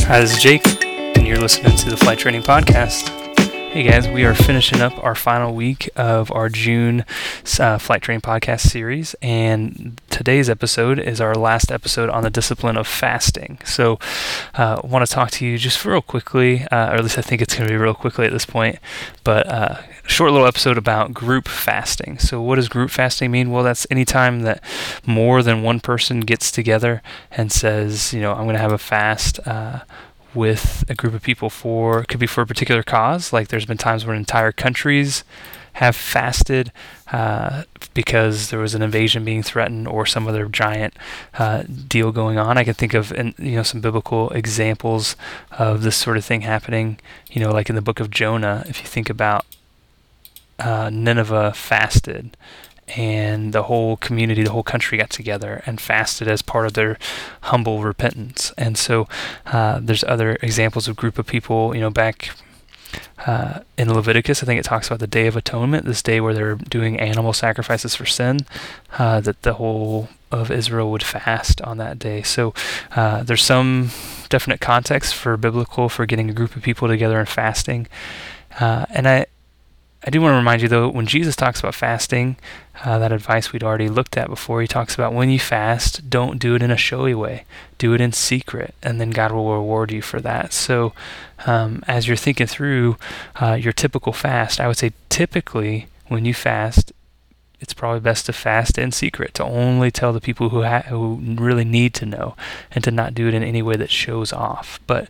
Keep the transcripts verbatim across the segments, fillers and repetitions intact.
Hi, this is Jake, and you're listening to the Flight Training Podcast. Hey guys, we are finishing up our final week of our June uh, Flight Training Podcast series, and today's episode is our last episode on the discipline of fasting. So I uh, want to talk to you just real quickly, uh, or at least I think it's going to be real quickly at this point, but uh, a short little episode about group fasting. So what does group fasting mean? Well, that's any time that more than one person gets together and says, you know, I'm going to have a fast uh, with a group of people for, it could be for a particular cause. Like there's been times when entire countries have fasted uh, because there was an invasion being threatened or some other giant uh, deal going on. I can think of in, you know some biblical examples of this sort of thing happening. You know, like in the book of Jonah, if you think about uh, Nineveh fasted, and the whole community, the whole country got together and fasted as part of their humble repentance. And so uh, there's other examples of group of people, you know, back uh, in Leviticus, I think it talks about the Day of Atonement, this day where they're doing animal sacrifices for sin, uh, that the whole of Israel would fast on that day. So uh, there's some definite context for biblical, for getting a group of people together and fasting. Uh, and I, I do want to remind you, though, when Jesus talks about fasting, uh, that advice we'd already looked at before, he talks about when you fast, don't do it in a showy way. Do it in secret, and then God will reward you for that. So um, as you're thinking through uh, your typical fast, I would say typically when you fast, it's probably best to fast in secret, to only tell the people who ha- who really need to know, and to not do it in any way that shows off. But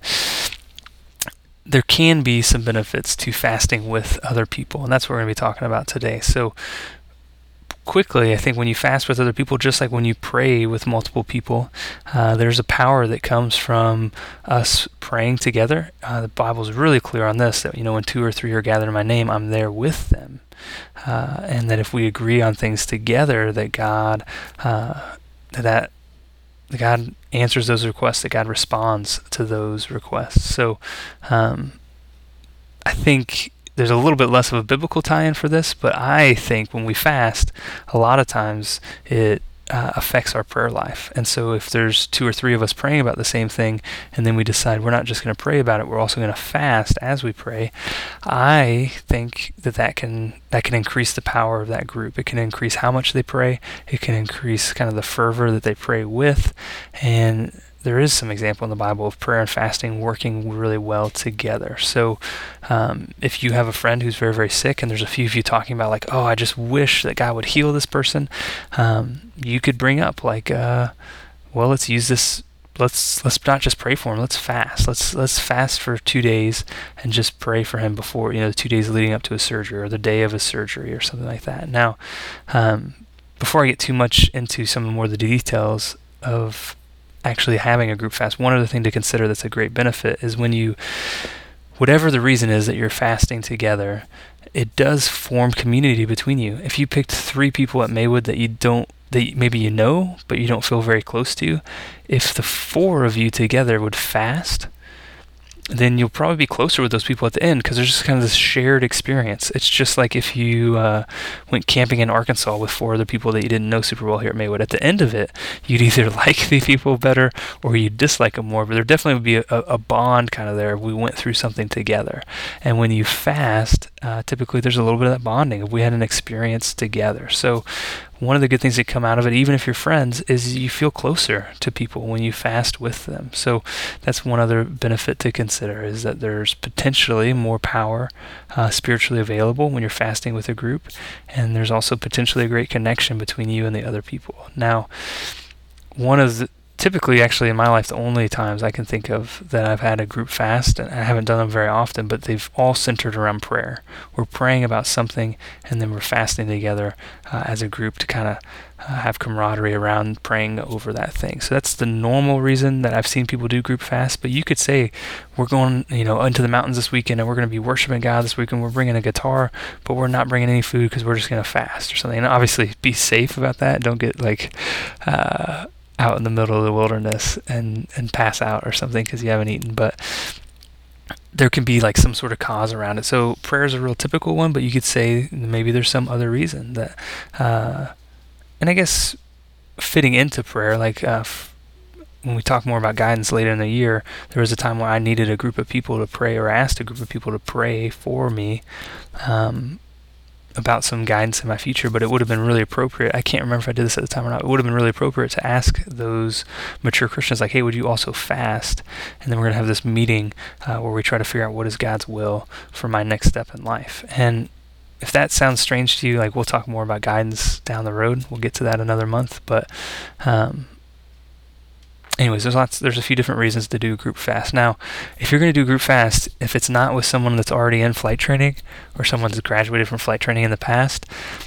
there can be some benefits to fasting with other people, and that's what we're going to be talking about today. So quickly, I think when you fast with other people, just like when you pray with multiple people, uh, there's a power that comes from us praying together. Uh, the Bible's really clear on this, that, you know, when two or three are gathered in my name, I'm there with them. Uh, and that if we agree on things together, that God, uh, that that God answers those requests, that God responds to those requests. So um, I think there's a little bit less of a biblical tie-in for this, but I think when we fast, a lot of times it uh, affects our prayer life. And so if there's two or three of us praying about the same thing, and then we decide we're not just going to pray about it, we're also going to fast as we pray, I think that that can that can increase the power of that group. It can increase how much they pray. It can increase kind of the fervor that they pray with. And there is some example in the Bible of prayer and fasting working really well together. So um, if you have a friend who's very, very sick, and there's a few of you talking about like, oh, I just wish that God would heal this person, um, you could bring up like, uh, well, let's use this. Let's let's not just pray for him. Let's fast. Let's let's fast for two days and just pray for him before, you know, the two days leading up to his surgery or the day of his surgery or something like that. Now, um, before I get too much into some more of the details of actually having a group fast, one other thing to consider that's a great benefit is when you, whatever the reason is that you're fasting together, it does form community between you. If you picked three people at Maywood that you don't, that maybe you know, but you don't feel very close to, if the four of you together would fast, then you'll probably be closer with those people at the end, because there's just kind of this shared experience. It's just like if you uh, went camping in Arkansas with four other people that you didn't know super well here at Maywood. At the end of it, you'd either like the people better or you'd dislike them more, but there definitely would be a, a bond kind of there. We went through something together. And when you fast, uh, typically there's a little bit of that bonding. We had an experience together. So one of the good things that come out of it, even if you're friends, is you feel closer to people when you fast with them. So that's one other benefit to consider, is that there's potentially more power uh, spiritually available when you're fasting with a group, and there's also potentially a great connection between you and the other people. Now, one of the typically, actually, in my life, the only times I can think of that I've had a group fast, and I haven't done them very often, but they've all centered around prayer. We're praying about something, and then we're fasting together uh, as a group to kind of uh, have camaraderie around praying over that thing. So that's the normal reason that I've seen people do group fast. But you could say, we're going, you know, into the mountains this weekend, and we're going to be worshiping God this weekend. We're bringing a guitar, but we're not bringing any food because we're just going to fast or something. And obviously, be safe about that. Don't get like Uh, out in the middle of the wilderness and, and pass out or something because you haven't eaten. But there can be like some sort of cause around it. So prayer is a real typical one, but you could say maybe there's some other reason that, uh, and I guess fitting into prayer, like uh, f- when we talk more about guidance later in the year, there was a time where I needed a group of people to pray, or asked a group of people to pray for me um, about some guidance in my future. But it would have been really appropriate. I can't remember if I did this at the time or not. It would have been really appropriate to ask those mature Christians, like, hey, would you also fast? And then we're going to have this meeting uh, where we try to figure out what is God's will for my next step in life. And if that sounds strange to you, like, we'll talk more about guidance down the road. We'll get to that another month. But um, anyways, there's lots. There's a few different reasons to do a group fast. Now, if you're going to do a group fast, if it's not with someone that's already in flight training or someone that's graduated from flight training in the past,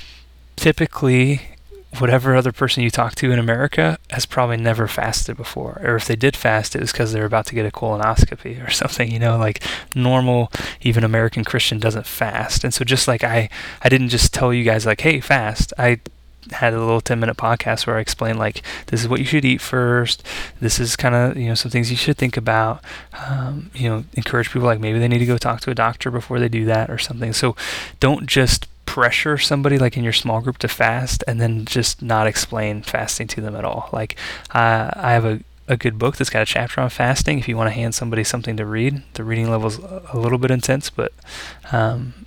typically whatever other person you talk to in America has probably never fasted before. Or if they did fast, it was because they're about to get a colonoscopy or something. You know, like normal, even American Christian doesn't fast. And so just like I, I didn't just tell you guys like, hey, fast. I had a little ten minute podcast where I explained, like, this is what you should eat first. This is kind of, you know, some things you should think about. Um, you know, encourage people, like, maybe they need to go talk to a doctor before they do that or something. So don't just pressure somebody like in your small group to fast and then just not explain fasting to them at all. Like, uh, I have a a good book that's got a chapter on fasting if you want to hand somebody something to read. The reading level's a little bit intense, but um,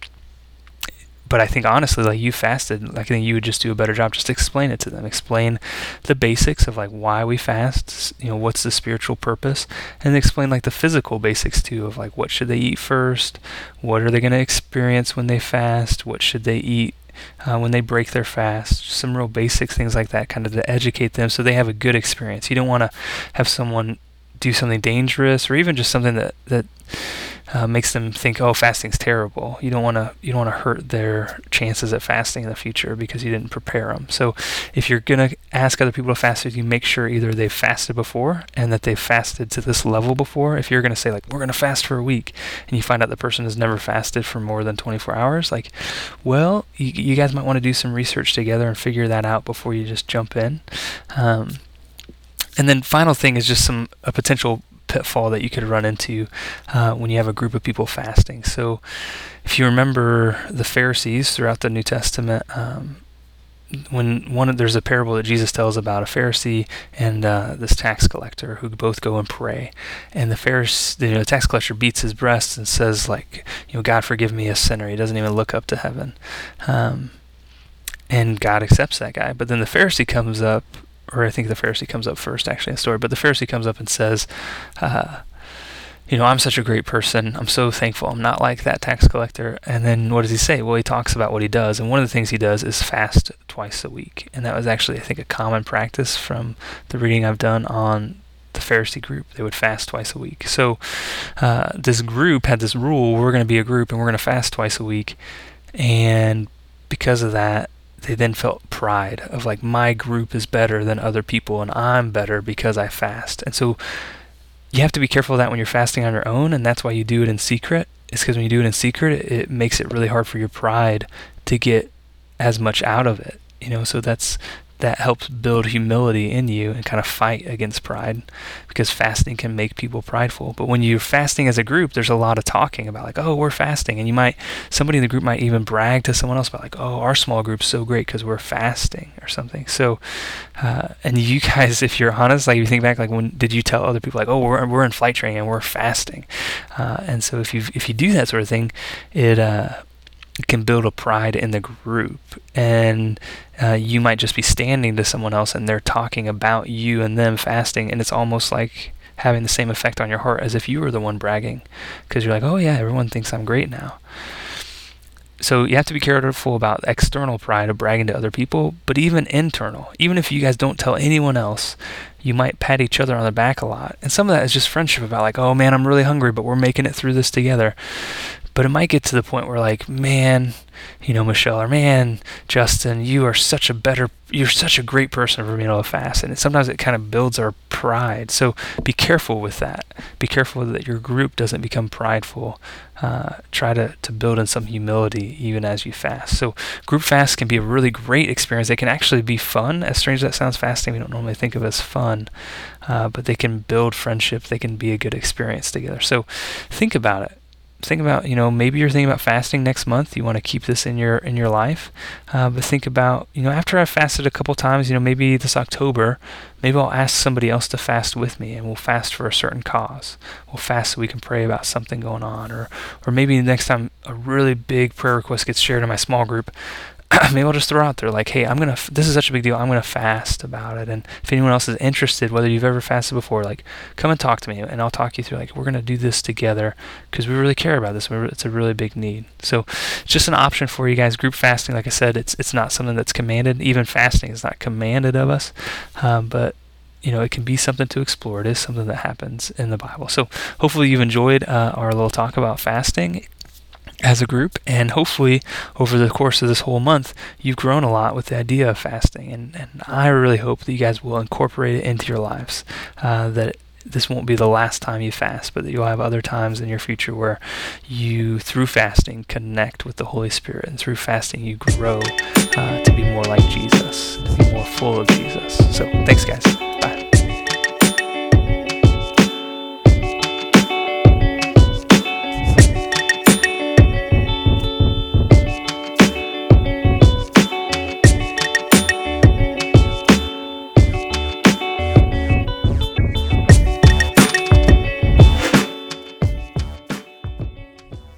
but I think honestly, like, you fasted, like, I think you would just do a better job. Just explain it to them. Explain the basics of like why we fast, you know, what's the spiritual purpose, and explain like the physical basics too of like what should they eat first, what are they going to experience when they fast, what should they eat Uh, when they break their fast, some real basics, things like that, kind of to educate them so they have a good experience. You don't want to have someone do something dangerous or even just something that that uh, makes them think, oh, fasting's terrible. You don't want to you don't want to hurt their chances at fasting in the future because you didn't prepare them. So if you're gonna ask other people to fast with you, make sure either they've fasted before and that they've fasted to this level before. If you're gonna say like, we're gonna fast for a week, and you find out the person has never fasted for more than twenty-four hours, like, well, you, you guys might want to do some research together and figure that out before you just jump in. Um, and then final thing is just some a potential pitfall that you could run into uh, when you have a group of people fasting. So if you remember the Pharisees throughout the New Testament, um, when one there's a parable that Jesus tells about a Pharisee and uh, this tax collector who both go and pray, and the Pharisee, you know, the tax collector beats his breast and says, like, you know, God forgive me, a sinner. He doesn't even look up to heaven, um, and God accepts that guy. But then the Pharisee comes up, or I think the Pharisee comes up first actually in the story, but the Pharisee comes up and says, uh, you know, I'm such a great person. I'm so thankful I'm not like that tax collector. And then what does he say? Well, he talks about what he does. And one of the things he does is fast twice a week. And that was actually, I think, a common practice from the reading I've done on the Pharisee group. They would fast twice a week. So uh, this group had this rule, we're going to be a group and we're going to fast twice a week. And because of that, they then felt pride of like, my group is better than other people and I'm better because I fast. And so you have to be careful of that when you're fasting on your own, and that's why you do it in secret. It's because when you do it in secret, it, it makes it really hard for your pride to get as much out of it. You know, so that's that helps build humility in you and kind of fight against pride, because fasting can make people prideful. But when you're fasting as a group, there's a lot of talking about like, oh, we're fasting, and you might somebody in the group might even brag to someone else about like, oh, our small group's so great because we're fasting or something. So uh, and you guys, if you're honest, like, you think back, like, when did you tell other people like, oh, we're we're in flight training and we're fasting? Uh, and so if you if you do that sort of thing, it uh it can build a pride in the group, and uh, you might just be standing to someone else and they're talking about you and them fasting, and it's almost like having the same effect on your heart as if you were the one bragging, because you're like, oh yeah, everyone thinks I'm great now. So you have to be careful about external pride of bragging to other people, but even internal, even if you guys don't tell anyone else, you might pat each other on the back a lot. And some of that is just friendship about like, oh man, I'm really hungry, but we're making it through this together. But it might get to the point where like, man, you know, Michelle, or man, Justin, you are such a better, you're such a great person for being able to fast. And it, sometimes it kind of builds our pride. So be careful with that. Be careful that your group doesn't become prideful. Uh, try to, to build in some humility even as you fast. So group fasts can be a really great experience. They can actually be fun. As strange as that sounds, fasting we don't normally think of as fun, uh, but they can build friendship. They can be a good experience together. So think about it. think about, you know, maybe you're thinking about fasting next month. You want to keep this in your in your life, uh, but think about, you know, after I've fasted a couple times, you know, maybe this October, maybe I'll ask somebody else to fast with me, and we'll fast for a certain cause. We'll fast so we can pray about something going on, or or maybe next time a really big prayer request gets shared in my small group, maybe I'll just throw out there like, hey, I'm gonna. F- this is such a big deal. I'm gonna fast about it. And if anyone else is interested, whether you've ever fasted before, like, come and talk to me, and I'll talk you through. Like, we're gonna do this together because we really care about this. We're, it's a really big need. So it's just an option for you guys. Group fasting, like I said, it's it's not something that's commanded. Even fasting is not commanded of us, um, but you know, it can be something to explore. It is something that happens in the Bible. So hopefully you've enjoyed uh, our little talk about fasting as a group, and hopefully over the course of this whole month you've grown a lot with the idea of fasting, and, and I really hope that you guys will incorporate it into your lives, uh, that this won't be the last time you fast, but that you'll have other times in your future where you, through fasting, connect with the Holy Spirit, and through fasting you grow uh, to be more like Jesus, to be more full of Jesus. So thanks guys. Bye.